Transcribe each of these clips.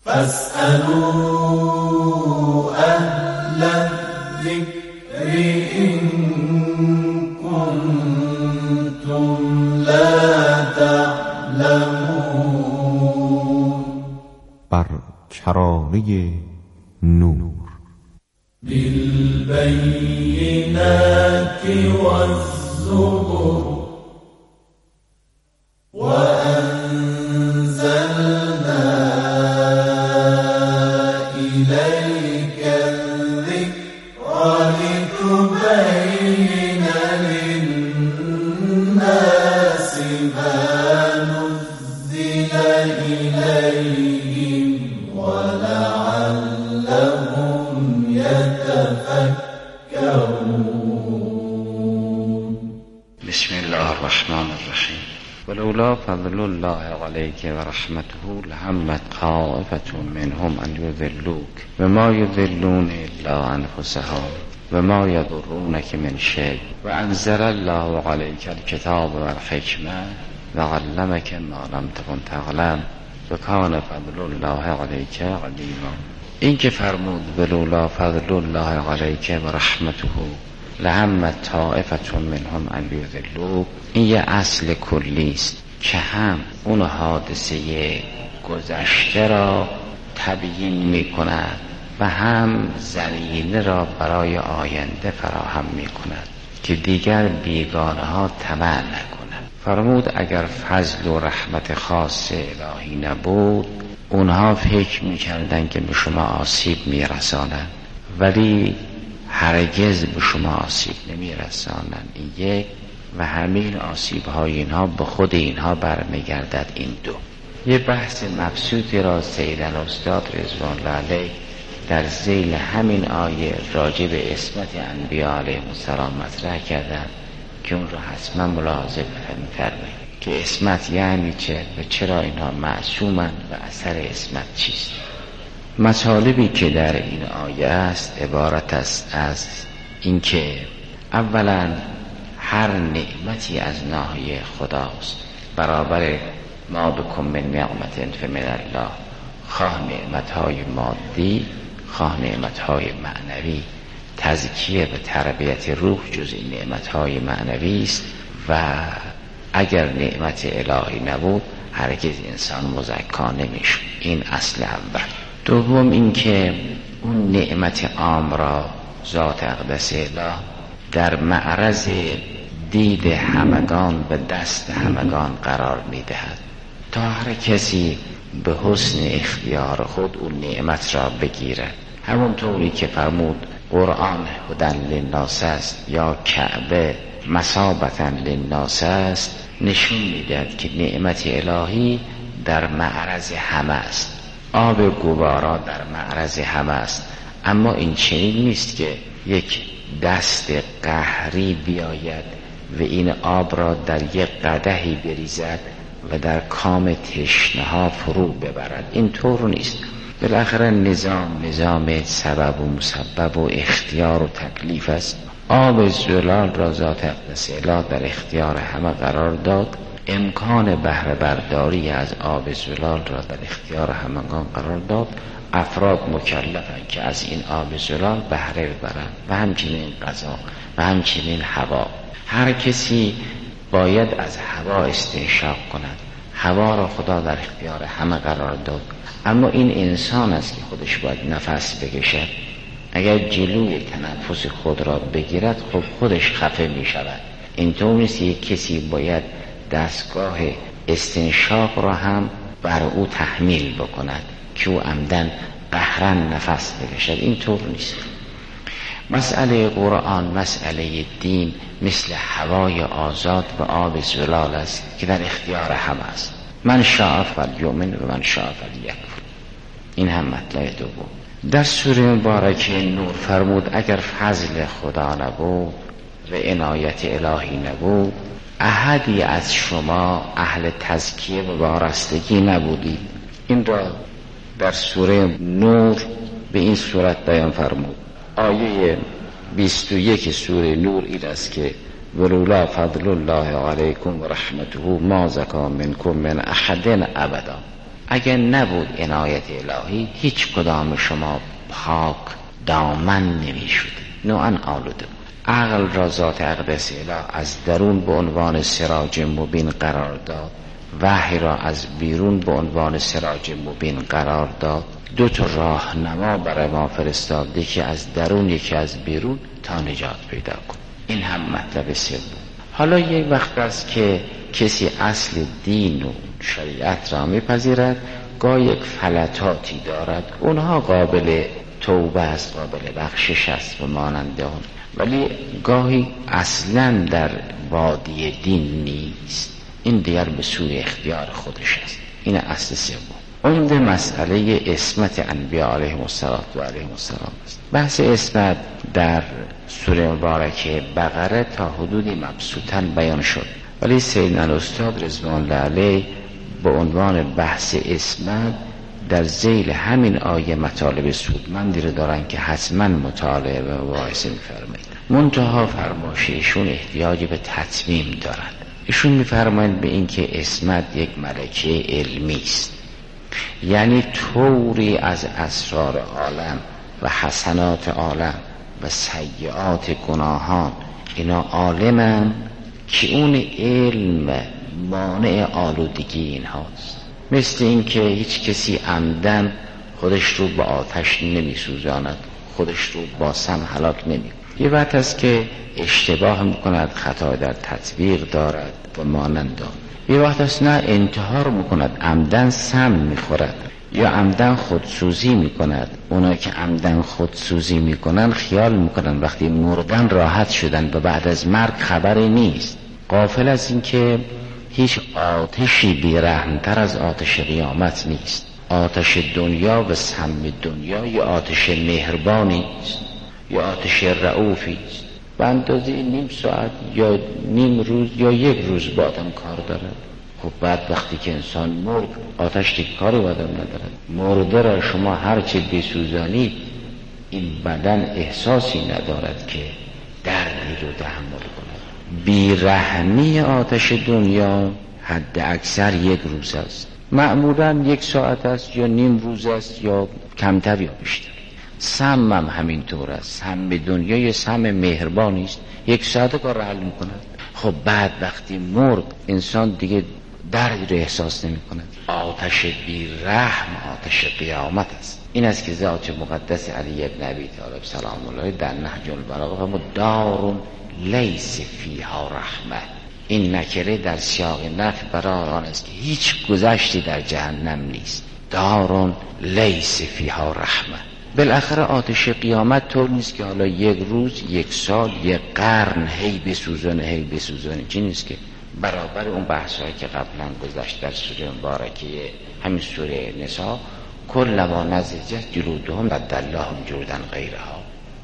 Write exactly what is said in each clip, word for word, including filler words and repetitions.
فاسألوا أهل الذكر إن كنتم لا تعلمون. بر کرانه نور. بالبينات والزبر وأنزلنا إليك الذكر لتبين للناس ما نزل إليهم ولعلهم يتفكرون. بسم الله الرحمن الرحيم. ولولا فضل الله عليك ورحمته لهمت طائفة منهم أن يضلوك وما يضلون إلا أنفسهم وما يضرونك من شيء وأنزل الله عليك الكتاب والحكمة وعلمك ما لم تكن تعلم وكان فضل الله عليك عظيما. این که فرمود ولولا فضل الله علیک و رحمته لهمت طائفة منهم ان یضلوک، این یه اصل کلی است که هم اون حادثه گذشته را تبیین می کند و هم زمینه را برای آینده فراهم می کند که دیگر بیگانه ها طمع نکنند. فرمود اگر فضل و رحمت خاص الهی نبود اونها فکر میکردن که به شما آسیب میرسانند ولی هرگز به شما آسیب نمیرسانند. این یک. و همین آسیب های اینها به خود اینها برمیگردد. این دو. یه بحث مبسوطی را سیدن استاد رضوان الله علیه در ذیل همین آیه راجع به عصمت انبیاء علیهم السلام مطرح کردن که اون را حتما ملاحظه بفرمایید که عصمت یعنی چه و چرا اینها معصومند و اثر عصمت چیست. مطالبی که در این آیه است عبارت است از اینکه اولا هر نعمتی از ناحیه خداست، برابر ما بکن من نعمت فمن الله، خواه نعمتهای مادی خواه نعمتهای معنوی. تزکیه و تربیت روح جز این نعمتهای معنوی است و اگر نعمت الهی نبود هرگز انسان مزکا نمیشه. این اصل اول. دوم اینکه اون نعمت عام را ذات اقدس اله در معرض دید همگان و دست همگان قرار میدهد تا هر کسی به حسن اختیار خود اون نعمت را بگیرد. همونطوری که فرمود قرآن هدی للناس است یا کعبه مثابة للناس است، نشون میدهد که نعمت الهی در معرض همه است. آب گوارا در معرض همه است، اما این چنین نیست که یک دست قهری بیاید و این آب را در یک قدحی بریزد و در کام تشنه ها فرو ببرد. این طور نیست. بالاخره نظام نظام سبب و مسبب و اختیار و تکلیف است. آب زلال را ذات اقدس اله در اختیار همه قرار داد. امکان بهره برداری از آب زلال را در اختیار همگان قرار داد. افراد مکلفند که از این آب زلال بهره ببرند و همچنین غذا و همچنین هوا. هر کسی باید از هوا استنشاق کند. هوا را خدا در اختیار همه قرار داد، اما این انسان است که خودش باید نفس بکشد. اگر جلوی تنفس خود را بگیرد خب خودش خفه می شود. اینطور نیست یک کسی باید دستگاه استنشاق را هم بر او تحمیل بکند که او عمدن قهرن نفس بکشد. اینطور نیست. مسئله قرآن، مسئله دین مثل هوای آزاد و آب زلال است که در اختیار همه است. من شاء فلیؤمن و من شاء فلیکفر. این هم مطلب دوم. در سوره مبارکه نور فرمود اگر فضل خدا نبود و عنایت الهی نبود احدی از شما اهل تزکیه و وارستگی نبودید. این را در سوره نور به این صورت بیان فرمود. آیه بیست و یک سوره نور این است که ولولا فضل الله علیکم و رحمته ما زکا منکم من احد ابدا. اگر نبود عنایت الهی هیچ کدام شما پاک دامن نمی شود، نوعا آلوده بود. عقل را ذات اقدس اله از درون به عنوان سراج مبین قرار داد، وحی را از بیرون به عنوان سراج مبین قرار داد. دو تا راهنما برای ما فرستاد، یکی از درون یکی از بیرون، تا نجات پیدا کن. این هم مطلب سوم. حالا یک وقت است که کسی اصل دین و شریعت را میپذیرد، گاه یک فلتاتی دارد، اونها قابل توبه است، قابل بخشش است و ماننده هم، ولی گاهی اصلا در وادی دین نیست. این دیگر به سوی اختیار خودش است. این اصل سوم. عمده مسئله عصمت انبیاء علیهم السلام و علیهم السلام است. بحث عصمت در سوره مبارکه بقره تا حدودی مبسوطاً بیان شد، ولی سیدنا الاستاد رضوان الله علیه به عنوان بحث عصمت در ذیل همین آیه مطالب سودمندی رو دارن که حتما مطالعه و مباحثه می‌فرمایند. منتها فرمایش ایشون احتیاج به تتمیم دارند. ایشون می‌فرمایند به این که عصمت یک ملکه علمی است، یعنی طوری از اسرار عالم و حسنات عالم و سیئات گناهان اینا عالمن که اون علم مانع آلودگی این هاست. مثل این که هیچ کسی عمدن خودش رو با آتش نمی سوزاند، خودش رو با سم هلاک نمی. یه وقت است که اشتباه میکند، خطا در تطبیق دارد و مانند آن. یه وقت است نه انتحار میکند، عمدن سم میخورد یا عمدن خودسوزی میکند. اونا که عمدن خودسوزی میکنن خیال میکنن وقتی مردن راحت شدن و بعد از مرگ خبری نیست، غافل از این که هیچ آتشی بیرحمتر از آتش قیامت نیست. آتش دنیا و سم دنیا یا آتش مهربانی است یا آتش رعوفی است. به اندازه نیم ساعت یا نیم روز یا یک روز با آدم کار دارد. خب بعد وقتی که انسان مرد آتش دیگه کاری با آدم ندارد. مرده را شما هرچه بسوزانید این بدن احساسی ندارد که دردی رو تحمل کند. بیرحمی آتش دنیا حد اکثر یک روز است، معمولا یک ساعت است یا نیم روز است یا کمتر یا بیشتر. سم هم همینطور است. سم دنیا یه سم مهربانی است، یک ساعت کار حل میکند. خب بعد وقتی مرد انسان دیگه دردی رو احساس نمی کند. آتش بیرحم آتش قیامت است. این است که ذات مقدس علی ابن ابی طالب سلام الله در نهج البلاغه فرمود دار لیس فیها رحمه. این نکره در سیاق نفی برای آن است که هیچ گذشتی در جهنم نیست. دار لیس فیها رحمه. بالاخره آتش قیامت طور نیست که حالا یک روز، یک سال، یک قرن هی بسوزونه هی بسوزونه. چی نیست که برابر اون بحثایی که قبلا گذشت در سوره مبارکه همین سوره نساء کلما نضجت جلودهم بدلناهم جلودا غیرها.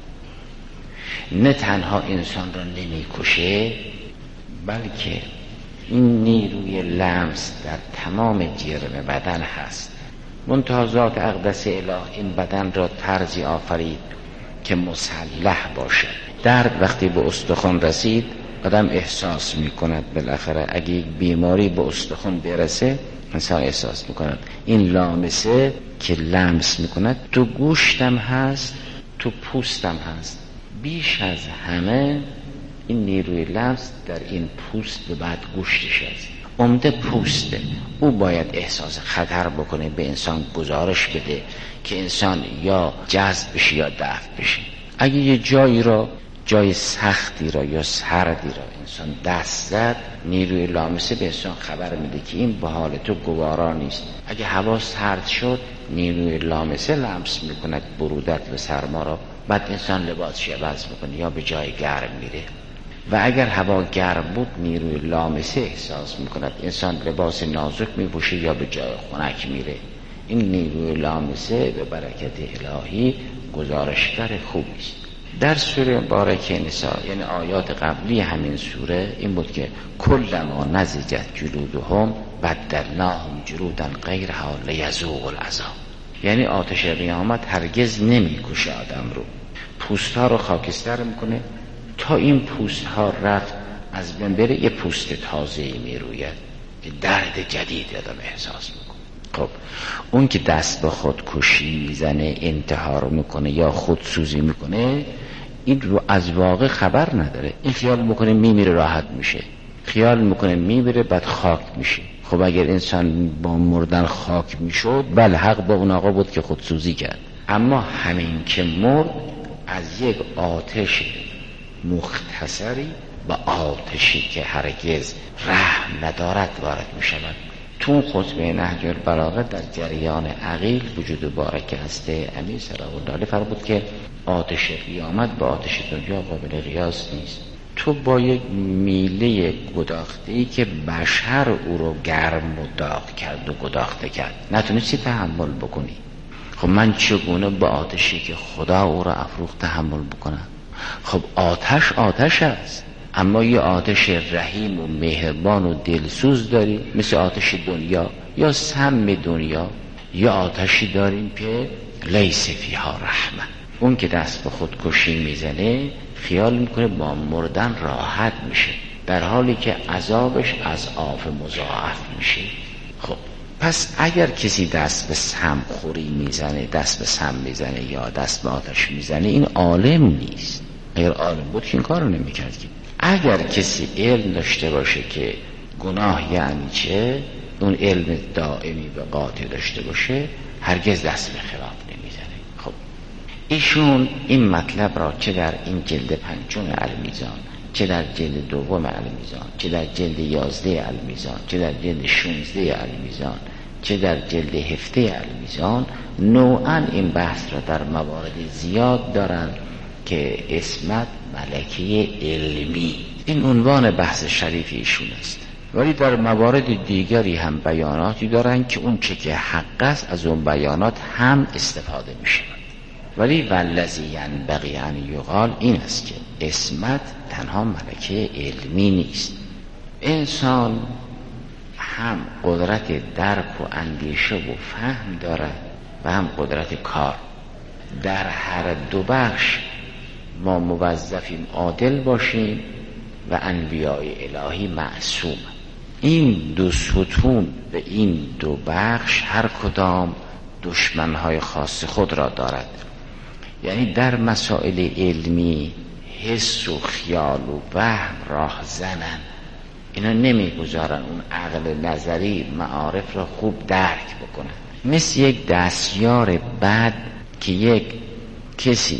نه تنها انسان را نمی کشه بلکه این نیروی لمس در تمام جرم بدن هست. منتها ذات اقدس اله این بدن را طرزی آفرید که مسلح باشد. درد وقتی به استخوان رسید آدم احساس می کند. بالاخره اگه یک بیماری به استخوان برسه انسان احساس می کند. این لامسه که لمس می کند تو گوشتم هست تو پوستم هست. بیش از همه این نیروی لمس در این پوست و بعد گوشتش است. عمده پوسته. او باید احساس خطر بکنه، به انسان گزارش بده که انسان یا جذب بشه یا دفع بشه. اگه یه جایی را جای سختی را یا سردی را انسان دست زد نیروی لامسه به انسان خبر میده که این به حال تو گوارا نیست. اگه هوا سرد شد نیروی لامسه لمس میکند برودت و سرما را، بعد انسان لباسش عوض میکنه یا به جای گرم میره. و اگر هوا گرم بود نیروی لامسه احساس میکند انسان لباس نازک میپوشه یا به جای خنک میره. این نیروی لامسه به برکت الهی گزارشگر خوبی است. در سوره مبارکه نساء یعنی آیات قبلی همین سوره این بود که کلما نضجت جلودهم بدلناهم جلودا غیرها لیذوقوا العذاب. یعنی آتش قیامت هرگز نمیکشه آدم رو، پوست ها رو خاکستر میکنه تا این پوست ها رفت از بین بره یه پوست تازه‌ای میروید که درد جدید آدم احساس میکنه. خب اون که دست به خودکشی میزنه، انتحار میکنه یا خودسوزی میکنه، این رو از واقع خبر نداره. این خیال میکنه میمیره راحت میشه، خیال میکنه میمیره بعد خاک میشه. خب اگر انسان با مردن خاک میشد، بله حق با اون آقا بود که خودسوزی کرد، اما همین که مرد از یک آتش مختصری به آتشی که هرگز رحم ندارد وارد میشود. تو اون خطبه نهج البلاغه در جریان عقیل وجود بارک هسته امیر صلوات الله علیه فرمود که آتش قیامت با آتش دنیا قابل قیاس نیست. تو با یک میله گداخته‌ای که بشر او رو گرم و داغ کرد و گداخته کرد نتونستی تحمل بکنی. خب من چگونه با آتشی که خدا او را افروخت تحمل بکنم؟ خب آتش آتش است، اما یه آتش رحیم و مهربان و دلسوز داریم مثل آتش دنیا یا سم دنیا، یا آتشی داریم که لیس فیها رحمه. اون که دست به خودکشی میزنه خیال میکنه با مردن راحت میشه، در حالی که عذابش از آف مضاعف میشه. خب پس اگر کسی دست به سم خوری میزنه، دست به سم میزنه یا دست به آتش میزنه، این عالم نیست. اگر عالم بود که این کار رو نمیکرد. که اگر کسی علم داشته باشه که گناه یعنی چه، اون علم دائمی به قاطع داشته باشه، هرگز دست به خلاف نمیزنه. خب ایشون این مطلب را چه در این جلد پنجم المیزان، چه در جلد دوم المیزان، چه در جلد یازده المیزان، چه در جلد شانزده المیزان، چه در جلد هفده المیزان، نوعا این بحث را در موارد زیاد دارند که اسمت ملکه علمی، این عنوان بحث شریف ایشون است. ولی در موارد دیگری هم بیاناتی دارن که اون چه که حق است از اون بیانات هم استفاده میشه. ولی والذی ینبغی ان یقال این است که اسمت تنها ملکه علمی نیست. انسان هم قدرت درک و اندیشه و فهم دارد و هم قدرت کار. در هر دو بخش ما موظفیم عادل باشیم و انبیاء الهی معصوم. این دو ستون به این دو بخش هر کدام دشمنهای خاص خود را دارد. یعنی در مسائل علمی حس و خیال و وهم راه زنن، اینا نمیگذارن اون عقل نظری معارف را خوب درک بکنن. مثل یک دستیار بد که یک کسی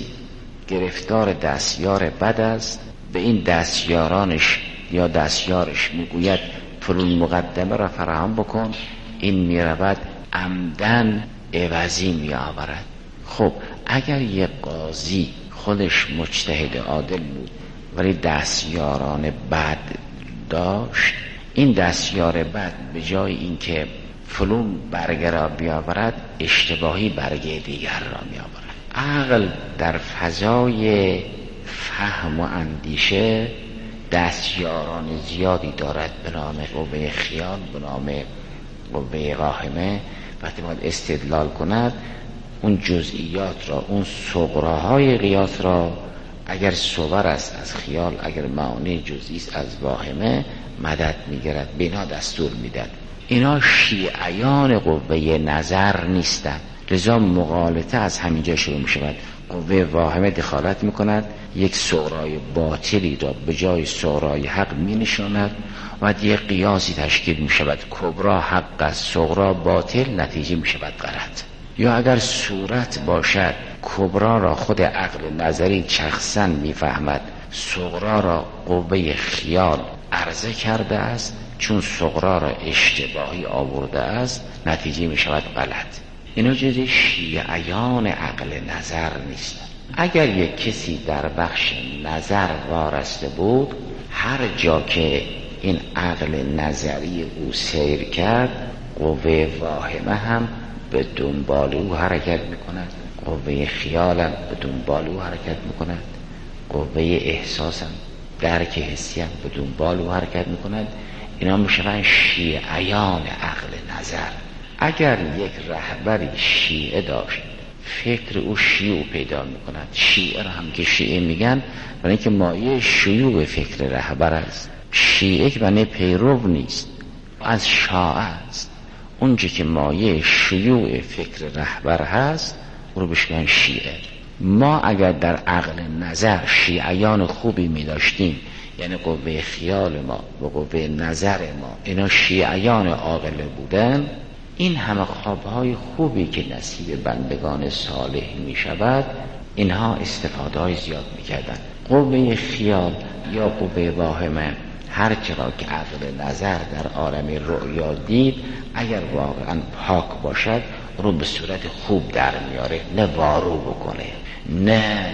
گرفتار دستیار بد است، به این دستیارانش یا دستیارش میگوید فلان مقدمه را فراهم بکن، این میرود عمدن عوضی میآورد. خب اگر یک قاضی خودش مجتهد عادل بود ولی دستیاران بد داشت، این دستیار بد به جای اینکه فلان برگه را بیاورد اشتباهی برگه دیگر را میآورد. عقل در فضای فهم و اندیشه دستیاران زیادی دارد به نام قوه خیال، به نام قوه واهمه. وقتی باید استدلال کند اون جزئیات را، اون صغراهای قیاس را، اگر صور است از خیال، اگر معانی جزئی است از واهمه، مدد میگیرد، بنا دستور میداد. اینا شیعیان قوه نظر نیستند، لذا مغالطه از همینجا شروع می شود. قوه واهمه دخالت می کند، یک صغرای باطلی را به جای صغرای حق می نشاند و یک قیاسی تشکیل می شود، کبرا حق است، صغرا باطل، نتیجه می شود غلط. یا اگر صورت باشد، کبرا را خود عقل نظری شخصا می فهمد، صغرا را قوه خیال عرضه کرده است، چون صغرا را اشتباهی آورده است، نتیجه می شود غلط. اینا جز شیعیان عقل نظر نیست. اگر یک کسی در بخش نظر وارسته بود، هر جا که این عقل نظری او سیر کرد، قوه واهمه هم به دنبال او حرکت میکند، قوه خیال هم به دنبال او حرکت میکند، قوه احساس هم، درک حسی هم به دنبال او حرکت میکند. اینا میشوند شیعیان عقل نظر. اگر یک رهبری شیعه داشت، فکر او شیوع پیدا میکند. شیعه را هم که شیعه میگن برای اینکه مایه شیوع فکر رهبر است. شیعه که معنی پیرو نیست، از شاعه است. اونچه که مایه شیوع فکر رهبر هست او رو بهش میگن شیعه. ما اگر در عقل نظر شیعیان خوبی می داشتیم، یعنی قوه خیال ما و قوه نظر ما اینا شیعیان عاقله بودن، این همه خوابهای خوبی که نصیب بندگان صالح می شود اینها استفاده های زیاد می کردن. قوه خیال یا قوه واهمه هر چرا که عقل نظر در عالم رؤیا دید، اگر واقعا پاک باشد رو به صورت خوب در میاره، نه وارو بکنه، نه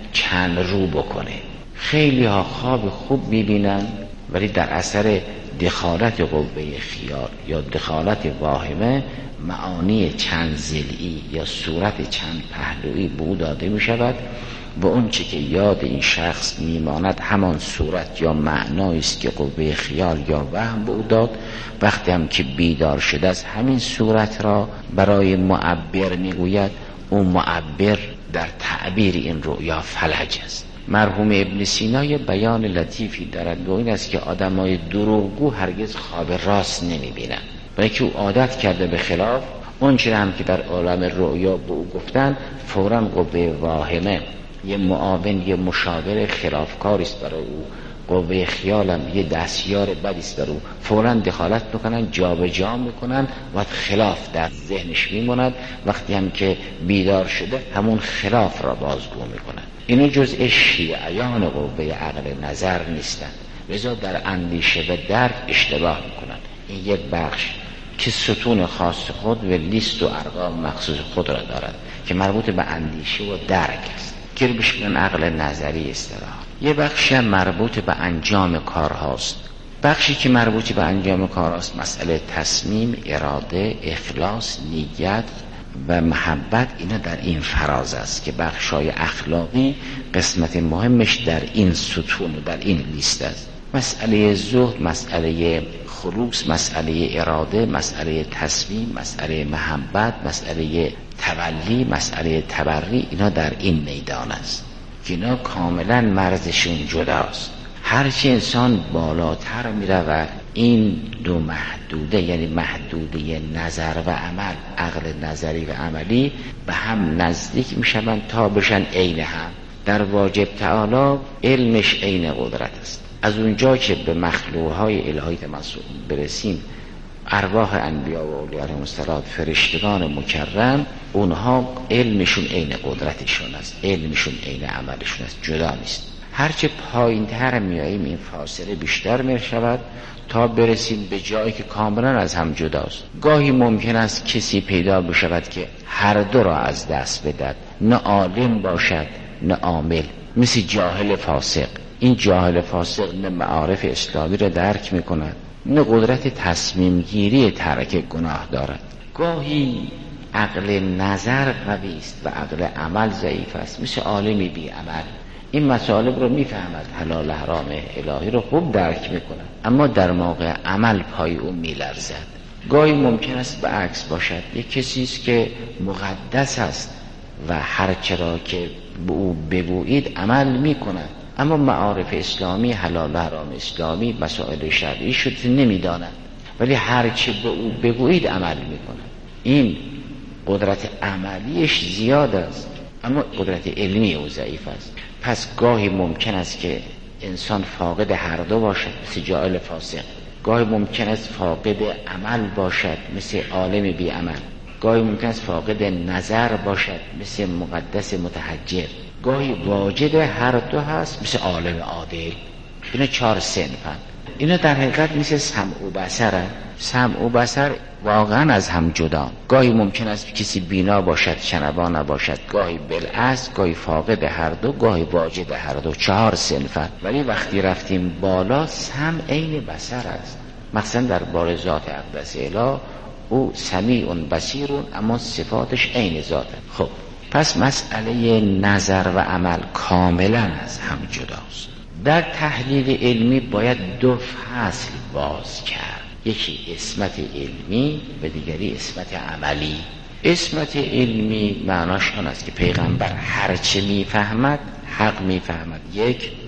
چند رو بکنه. خیلی ها خواب خوب میبینن ولی در اثر دخالت قوه خیال یا دخالت واهمه معانی چند ضلعی یا صورت چند پهلویی به او داده می شود و اون چه که یاد این شخص میماند همان صورت یا معنایی است که قوه خیال یا وهم به او داد. وقتی هم که بیدار شده از همین صورت را برای معبر میگوید، اون معبر در تعبیر این رؤیا فلج است. مرحوم ابن سینا یه بیان لطیفی دارد و این است که آدمای دروغگو هرگز خواب راست نمیبینن، برای که او عادت کرده به خلاف اون چیزی هم که در عالم رؤیا به او گفتن فوراً قوه واهمه یه معاون یه مشاور خلافکاری است برای او، قوه خیالم یه دستیار بدی است برای او، فوراً دخالت میکنن، جابجا میکنن و خلاف در ذهنش میموند. وقتی هم که بیدار شده همون خلاف را بازگو میکنن. اینو جزء شیعیان قوه عقل نظر نیستن، لذا در اندیشه و درک اشتباه میکنن. این یک بخش که ستون خاص خود و لیست و ارقام مخصوص خود را دارد که مربوط به اندیشه و درک است که بهش میگن عقل نظری اصطلاحاً. یه بخشی هم مربوط به انجام کارهاست. بخشی که مربوط به انجام کارهاست مسئله تصمیم، اراده، اخلاص، نیت و محبت، اینا در این فراز است که بخشای اخلاقی قسمت مهمش در این ستون و در این لیست است. مسئله زهد، مسئله خلوص، مسئله اراده، مسئله تصمیم، مسئله محبت، مسئله تولی، مسئله تبری، اینا در این میدان است که اینا کاملا مرزشون جداست. هرچی انسان بالاتر می رود این دو محدوده، یعنی محدوده نظر و عمل، عقل نظری و عملی، به هم نزدیک می شوند تا بشن عین هم. در واجب تعالی علمش عین قدرت است. از اونجا که به مخلوقهای الهی تمسک برسیم، ارواح انبیا و اولیاء علیهم السلام، فرشتگان مکرم، اونها علمشون عین قدرتشون است، علمشون عین عملشون است، جدا نیست. هرچه پایین تر میاییم این فاصله بیشتر می شود تا برسیم به جایی که کاملا از هم جداست. گاهی ممکن است کسی پیدا بشود که هر دو را از دست بدهد، نه عالم باشد نه عامل، مثل جاهل فاسق. این جاهل فاسق نه معارف اسلامی را درک می کند نه قدرت تصمیم گیری ترک گناه دارد. گاهی عقل نظر قوی است و عقل عمل ضعیف است، مثل عالمی بی عمل. این مطالب رو میفهمد، حلال حرام الهی رو خوب درک میکنه، اما در موقع عمل پای او میلرزد. گاهی ممکن است به عکس باشد، یک کسی است که مقدس است و هر چرا که به او بگویید عمل میکند، اما معارف اسلامی، حلال حرام اسلامی، مسائل شرعی شده نمیداند، ولی هر چه به او بگویید عمل میکند. این قدرت عملیش زیاد است اما قدرت علمی او ضعیف است. پس گاهی ممکن است که انسان فاقد هر دو باشد، مثل جاهل فاسق. گاهی ممکن است فاقد عمل باشد، مثل عالم بی عمل. گاهی ممکن است فاقد نظر باشد، مثل مقدس متحجر. گاهی واجد هر دو هست، مثل عالم عادل. اینا چهار صنفن. اینا در حقیقت مثل سمع و بصر. سمع و بصر واقعا از هم جدا. گاهی ممکن است کسی بینا باشد، شنوا نباشد. گاهی بالعکس، گاهی فاقد هر دو، گاهی واجد هر دو. چهار صنفن. ولی وقتی رفتیم بالا، سمع عین بصر است. مثلا در بار ذات اقدس اله، او سمیع بصیر، اما صفاتش عین ذات. خب پس مسئله نظر و عمل کاملا از هم جداست. در تحلیل علمی باید دو فصل باز کرد، یکی اسمت علمی و دیگری اسمت عملی. اسمت علمی معناش آن است که پیغمبر هرچه میفهمد حق میفهمد، یک.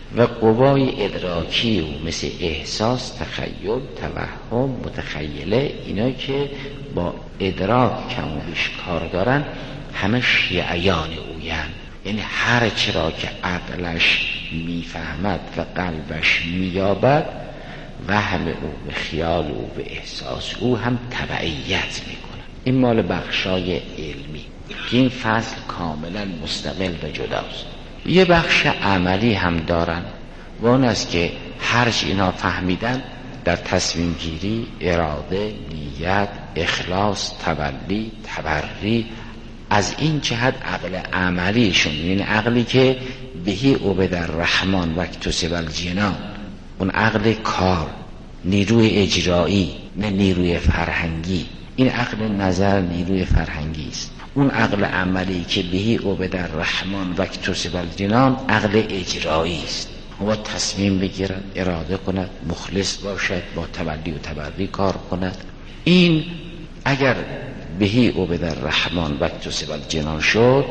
و قوای ادراکی او مثل احساس، تخیل، توهم، متخیله، اینا که با ادراک کم و بیش کار دارن همه شیعیان اوین. یعنی هر چرا که عقلش میفهمد و قلبش مییابد، وهم او به خیال او به احساس او هم تبعیت میکنه. این مال بخشای علمی که این فصل کاملا مستقل و جداست. یه بخش عملی هم دارن و اون است که هرچی اینا فهمیدن در تصمیم گیری، اراده، نیت، اخلاص، تولی، تبری، از این جهت عقل عملیشون، این عقلی که بهی عبد الرحمن و اکتسب الجنان، اون عقل کار، نیروی اجرایی نه نیروی فرهنگی. این عقل نظر نیروی فرهنگی است. اون عقل عملی که بهی عبد الرحمن و اکتسب الجنان عقل اجرایی است. و تصمیم بگیرد، اراده کند، مخلص باشد، با تولی و تبری کار کند. این اگر بهی عبد الرحمن و اکتسب الجنان شد،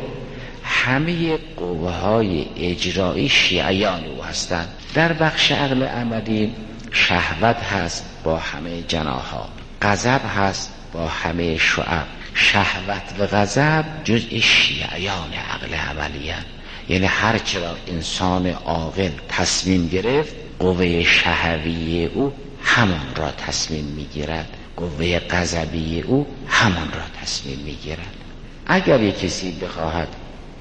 همه قوه های اجرایی شیعیان او هستند. در بخش عقل عملی شهوت هست با همه جناحها، غضب هست با همه شعب. شهوت و غضب جزء شیعیان عقل عملی هست. یعنی هر چرا انسان عاقل تصمیم گرفت، قوه شهوی او همان را تصمیم میگیرد، قوه غضبی او همان را تصمیم میگیرد. اگر یک کسی بخواهد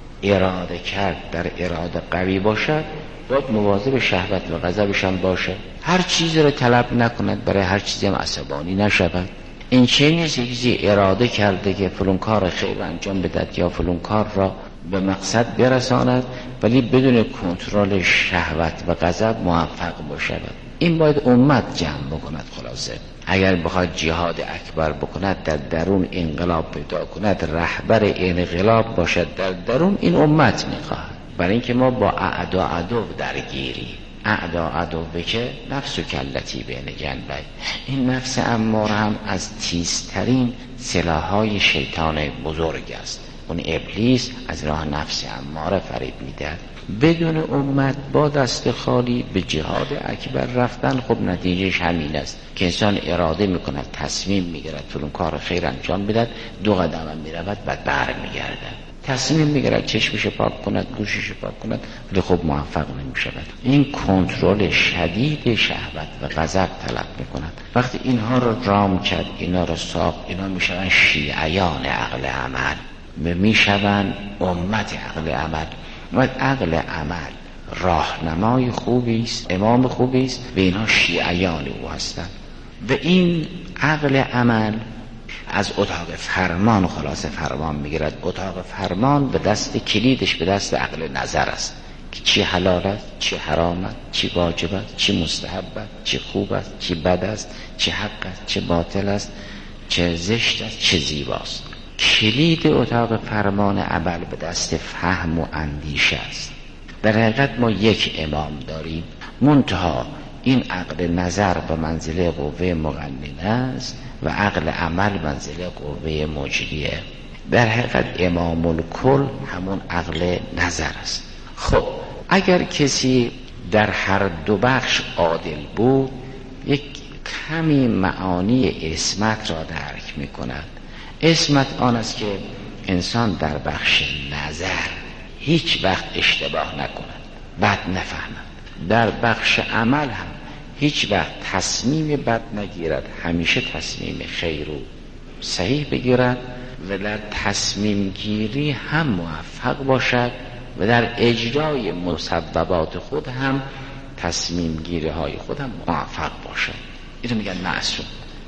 اراده کرد، در اراده قوی باشد، باید مواظب شهوت و غضبش هم باشه. هر چیزی رو طلب نکند، برای هر چیزی هم عصبانی نشود. این چه نیست کسی اراده کرده که فلان کار خیر انجام بدهد یا فلان کار را به مقصد برساند، ولی بدون کنترل شهوت و غضب موفق باشد. این باید امت جمع بکند. خلاصه اگر بخواد جهاد اکبر بکند، در درون انقلاب پیدا کند، رهبر انقلاب باشد در درون، این امت میخواهد. برای اینکه ما با اعدا عدو درگیری. اعدا عدو که نفس و کلتی بین جنبه، این نفس اماره هم از تیزترین سلاحهای شیطان بزرگ است. اون ابلیس از راه نفس اماره فریب میدهد. بدون امت با دست خالی به جهاد اکبر رفتن، خب نتیجهش همین است که انسان اراده میکند، تصمیم میگیرد فلان کار خیر انجام بدهد، دو قدم هم میرود بعد بر میگردد. تصمیم میگیرد چشمش پاک کند، گوشش پاک کند، ولی خب موفق نمیشود. این کنترل شدید شهوت و غضب طلب میکند. وقتی اینها رو رام کرد، اینا رو ساخت، اینا میشوند شیعیان عقل عمل و میشوند امت عقل عمل. و عقل عمل راهنمای خوبی است، امام خوبی است و اینها شیعیان او هستند. و این عقل عمل از اتاق فرمان خلاصه فرمان میگیرد. اتاق فرمان به دست کلیدش به دست عقل نظر است که چی حلال است، چی حرام است، چی واجب است، چی مستحب است، چی خوب است، چی بد است، چی حق است، چی باطل است، چه زشت است، چه زیباست. کلید اتاق فرمان عمل به دست فهم و اندیشه است. در حقیقت ما یک امام داریم، منتها این عقل نظر به منزله قوه مقننه است و عقل عمل منزله قوه مجریه. در حقیقت امام الکل همون عقل نظر است. خب اگر کسی در هر دو بخش عادل بود، یک کمی معانی اسمت را درک می کند. اسمت آن است که انسان در بخش نظر هیچ وقت اشتباه نکند، بد نفهمد. در بخش عمل هم هیچ وقت تصمیم بد نگیرد، همیشه تصمیم خیر و صحیح بگیرد و در تصمیم گیری هم موفق باشد و در اجرای مسببات خود هم تصمیم گیری های خود هم موفق باشد. اینو میگن معصوم.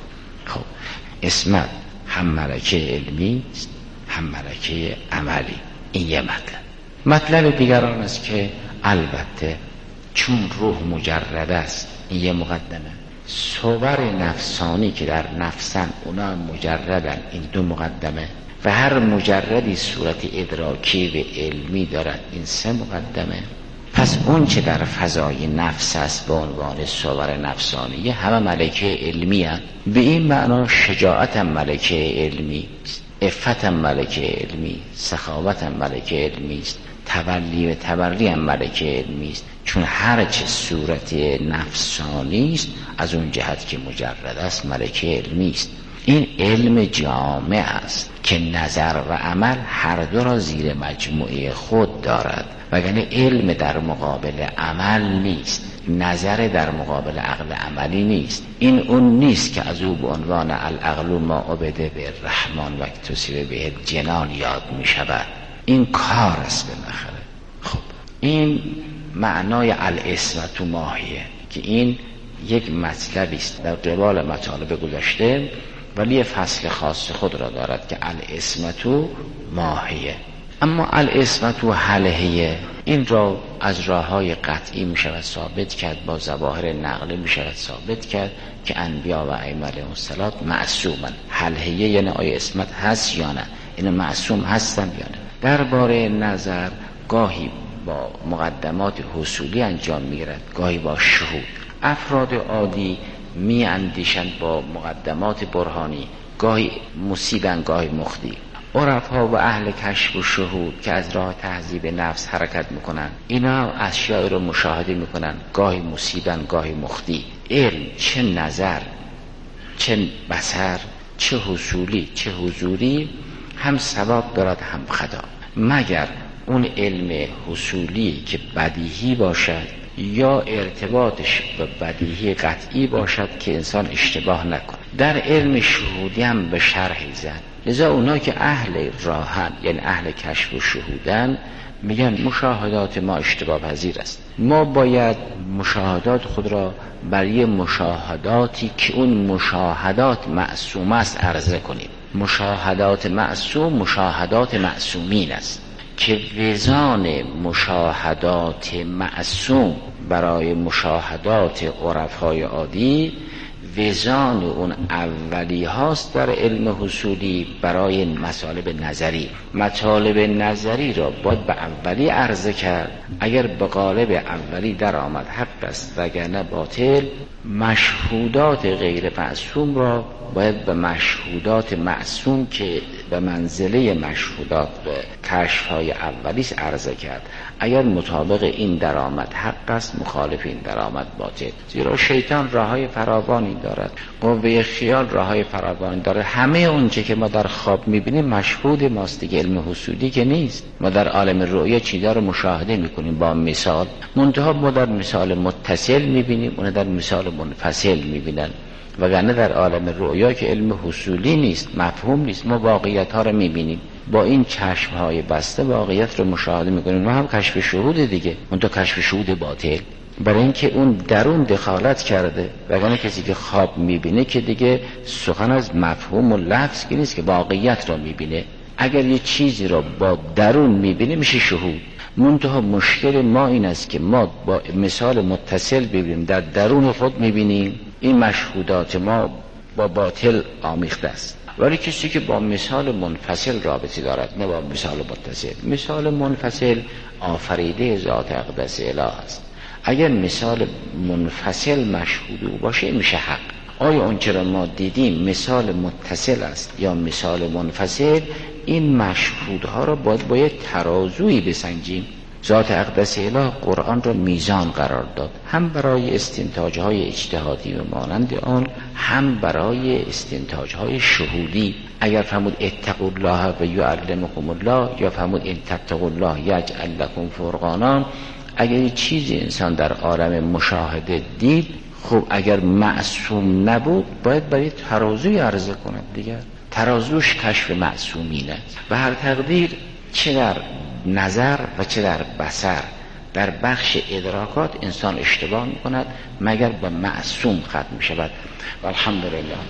خب اسمت هم ملکه علمی است، هم ملکه عملی. این یه مطلب. مطلب دیگر آن است که البته چون روح مجرد است، این یه مقدمه. صور نفسانی که در نفسن اونا مجردن، این دو مقدمه. و هر مجردی صورت ادراکی و علمی دارد، این سه مقدمه. پس اون چه در فضای نفس است به عنوان صور نفسانی همه ملکه علمی هست. به این معنا شجاعت هم ملکه علمی است. عفت هم ملکه علمی، سخاوت هم ملکه علمی است، تولی و تبری هم ملکه علمی است. چون هر چه صورت نفسانی است از اون جهت که مجرد است ملکه علمی است. این علم جامع است که نظر و عمل هر دو را زیر مجموعه خود دارد، وگرنه علم در مقابل عمل نیست، نظر در مقابل عقل عملی نیست. این اون نیست که از او به عنوان العقل ما عبده به الرحمن و اکتسب به جنان یاد می شود. این کار است به نخره. خب این معنای العصمت ماهیه که این یک مطلبی است در قبال مطالب گذشته، ولی فصل خاص خود را دارد که العصمت ماهیه. اما العصمت حلهیه، این را از راههای قطعی می شود ثابت کرد، با ظواهر نقلی می شود ثابت کرد که انبیا و ائمه علیهم السلام معصومن. حلهیه یعنی آیا عصمت هست یا نه، این معصوم هستن یا نه. درباره نظر گاهی با مقدمات حصولی انجام می‌گیرد، گاهی با شهود. افراد عادی می اندیشند با مقدمات برهانی، گاهی مصیبن گاهی مخطی. عرفا و اهل کشف و شهود که از راه تهذیب نفس حرکت میکنن، اینا اشیاء رو مشاهده میکنن، گاهی مصیبن گاهی مخطی. علم چه نظر چه بصر چه حصولی چه حضوری هم ثواب دارد هم خطا، مگر اون علم حصولی که بدیهی باشد یا ارتباطش به بدیهی قطعی باشد که انسان اشتباه نکنه. در علم شهودی هم به شرحی زد. لذا اونا که اهل راهن یعنی اهل کشف و شهودن میگن مشاهدات ما اشتباه پذیر است، ما باید مشاهدات خود را برای مشاهداتی که اون مشاهدات معصوم است عرضه کنیم. مشاهدات معصوم مشاهدات معصومین است که وزان مشاهدات معصوم برای مشاهدات عرفای عادی وزان اون اولی هاست در علم حصولی برای مطالب نظری. مطالب نظری را باید به اولی عرضه کرد، اگر به قالب اولی در آمد حق است وگرنه باطل. مشهودات غیر معصوم را باید به مشهودات معصوم که به منزله مشهودات به کشف‌های اولیش عرضه کرد، اگر مطابق این درآمد حق است مخالف این درآمد باطل. زیرا شیطان راههای فراوانی دارد، قوه خیال راههای فراوانی دارد. همه اونچه که ما در خواب میبینیم مشهود ماست دیگه، علم حصولی که نیست. ما در عالم رؤیا چیزا رو مشاهده میکنیم با مثال، منتها ما در مثال متصل میبینیم، اون در مثال منفصل میبینن. وگرنه در عالم رؤیا که علم حصولی نیست، مفهوم نیست، ما واقعیت ها رو میبینیم، با این چشم های بسته واقعیت رو مشاهده میکنیم. ما هم کشف شهود دیگه، اون تو کشف شهود باطل، برای اینکه اون درون دخالت کرده. وگرنه کسی که خواب میبینه که دیگه سخن از مفهوم و لفظ که نیست، که واقعیت رو میبینه. اگر یه چیزی رو با درون میبینه میشه شهود. منتها مشکل ما این است که ما با مثال متصل ببینیم در درون خود میبینیم، این مشهودات ما با باطل آمیخته است. ولی کسی که با مثال منفصل رابطی دارد نه با مثال متصل، مثال منفصل آفریده ذات اقدس اله است. اگر مثال منفصل مشهود او باشه میشه حق. آیا اون چرا ما دیدیم مثال متصل است یا مثال منفصل، این مشهودها را باید باید ترازویی بسنجیم. ذات اقدس اله قرآن را میزان قرار داد، هم برای استنتاجهای اجتهادی و مانند آن، هم برای استنتاجهای شهودی. اگر فرمود اتقوا الله و یعلمکم الله، یا فرمود ان تتقوا الله یجعل لکم فرقانا، اگر چیزی انسان در عالم مشاهده دید، خب اگر معصوم نبود باید برای ترازوی عرضه کند دیگر. ترازوش کشف معصومینه. به هر تقدیر چه در نظر و چه در بصر، در بخش ادراکات انسان اشتباه میکند مگر با معصوم ختم شود. و الحمدلله.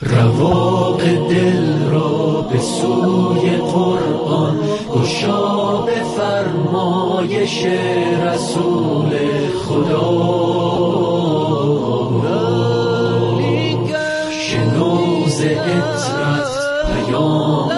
رواق دل را به سوی قرآن گشا، به فرمایش رسول خدا.